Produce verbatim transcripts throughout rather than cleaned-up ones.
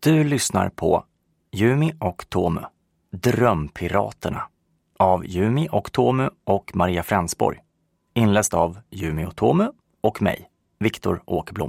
Du lyssnar på Yumi och Tomu, Drömpiraterna, av Yumi och Tomu och Maria Fransborg. Inläst av Yumi och Tomu och mig, Viktor Åkerblom.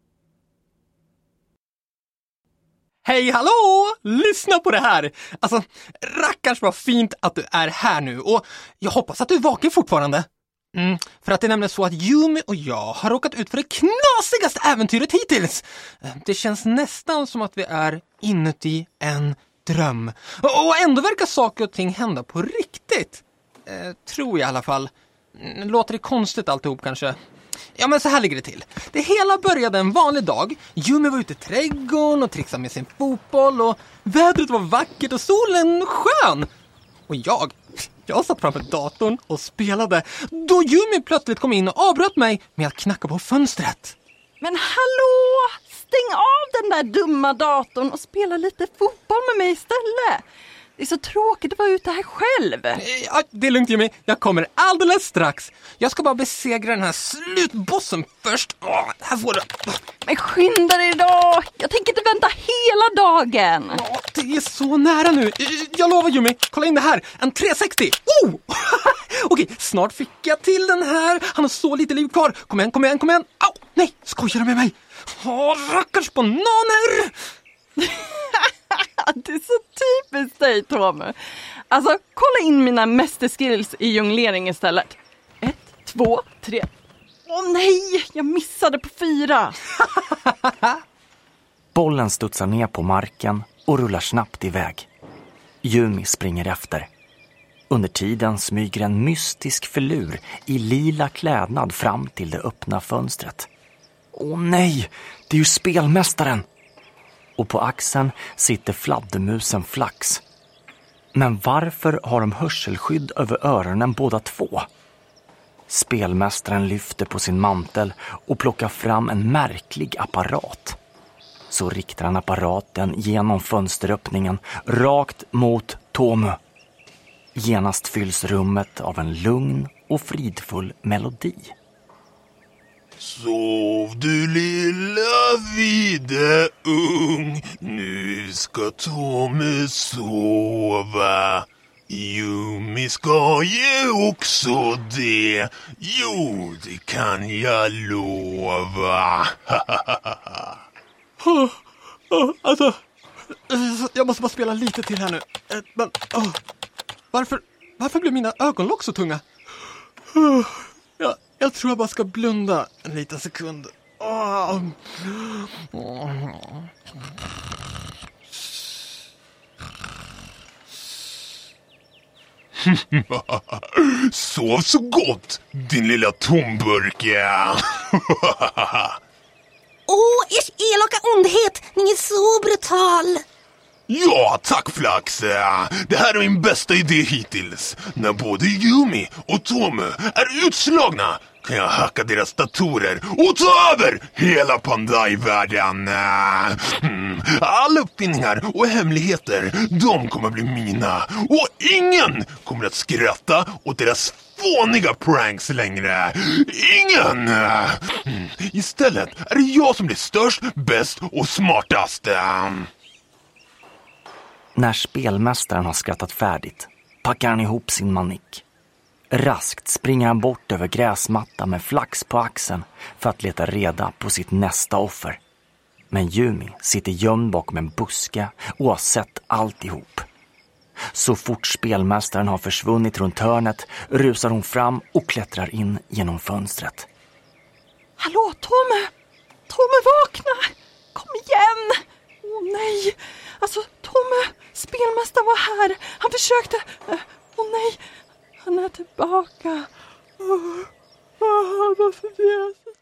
Hej, hallå! Lyssna på det här! Alltså, rackars vad fint att du är här nu och jag hoppas att du är vaken fortfarande. Mm, för att det är nämligen så att Yumi och jag har råkat ut för det knasigaste äventyret hittills. Det känns nästan som att vi är inuti en dröm. Och ändå verkar saker och ting hända på riktigt. Eh, tror jag i alla fall. Låter det konstigt alltihop kanske? Ja, men så här ligger det till. Det hela började en vanlig dag. Yumi var ute i trädgården och trixade med sin fotboll och vädret var vackert och solen skön. Och jag, jag satt framför datorn och spelade då Yumi plötsligt kom in och avbröt mig med att knacka på fönstret. Men hallå! Stäng av den där dumma datorn och spela lite fotboll med mig istället. Det är så tråkigt att vara ute här själv. Ja, det är lugnt Yumi, jag kommer alldeles strax. Jag ska bara besegra den här slutbossen först. Åh, här får du. Men skynda dig då. Jag tänker inte vänta hela dagen. Åh, det är så nära nu. Jag lovar Yumi, kolla in det här. En tre sextio. Oh! Okej, snart fick jag till den här. Han har så lite liv kvar. Kom igen, kom igen, kom igen. Au, nej, skojar du med mig? Åh, rackars bananer. Det är så typiskt dig, Tomu. Alltså, kolla in mina mästerskills i jonglering istället. Ett, två, tre. Åh nej, jag missade på fyra. Bollen studsar ner på marken och rullar snabbt iväg. Yumi springer efter. Under tiden smyger en mystisk filur i lila klädnad fram till det öppna fönstret. Åh nej, det är ju spelmästaren! Och på axeln sitter fladdermusen Flax. Men varför har de hörselskydd över öronen båda två? Spelmästaren lyfter på sin mantel och plockar fram en märklig apparat. Så riktar han apparaten genom fönsteröppningen rakt mot Tomu. Genast fylls rummet av en lugn och fridfull melodi. Sov du lilla vide ung, nu ska Tomu sova. Yumi ska ju också det, jo det kan jag lova. Oh, oh, alltså, jag måste bara spela lite till här nu. Men, oh, varför, varför blir mina ögonlock så tunga? Oh, jag, jag tror jag bara ska blunda en liten sekund. Oh. Oh. Sov så gott, din lilla tomburk. Åh, oh, ers elaka ondhet, ni är så brutal. Ja, tack Flax. Det här är min bästa idé hittills. När både Yumi och Tomu är utslagna kan jag hacka deras datorer och ta över hela Pandai-världen. Mm. Alla uppfinningar och hemligheter, de kommer bli mina. Och ingen kommer att skratta åt deras fåniga pranks längre. Ingen! Mm. Istället är det jag som blir störst, bäst och smartast. När spelmästaren har skrattat färdigt packar han ihop sin manik. Raskt springer han bort över gräsmattan med Flax på axeln för att leta reda på sitt nästa offer. Men Yumi sitter gömd bakom en buske och har sett alltihop. Så fort spelmästaren har försvunnit runt hörnet rusar hon fram och klättrar in genom fönstret. Hallå, Tomu! Tomu, vakna! Kom igen! Åh oh, nej! Alltså, Tomu, spelmästaren var här. Han försökte... Åh oh, nej! Han är tillbaka. Åh, oh, oh,